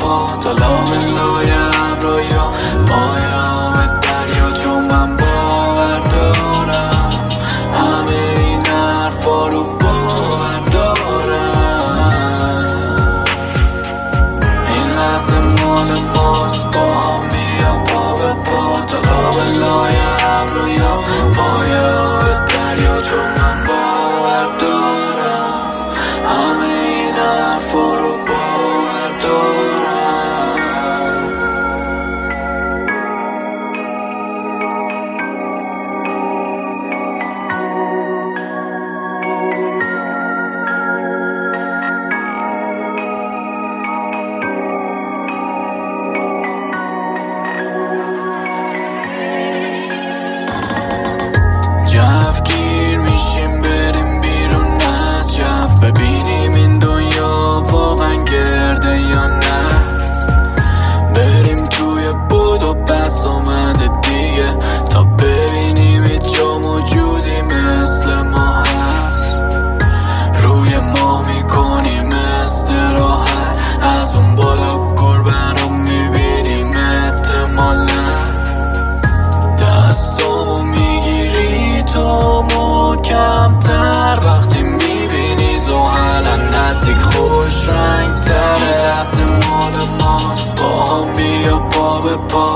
پا تا لابلای ابرا یا پایام دریا، چون من باور دارم همه این حرفا رو باور دارم. این لحظه مال ماست، با هم بیا پا به پا تا لابلای ابرا یا پایام دریا، چون من باور دارم همه این حرفا رو باور دارم. جفگیر میشیم بریم بیرون از جف، ببینیم این دنیا واقعا گرده یا نه. بریم توی بود و بس آمده دیگه، تا ببینیم هیچ جا موجودی مثل ما هست. روی ما میکنیم استراحت، از اون بالا گربه رو میبینیم احتمالا. دستامو میگیری تو محکم‌تر، وقتی میبینی زحلا نزدیک خوش رنگ تره. لحظه مال ماست، با هم بیا پا به پا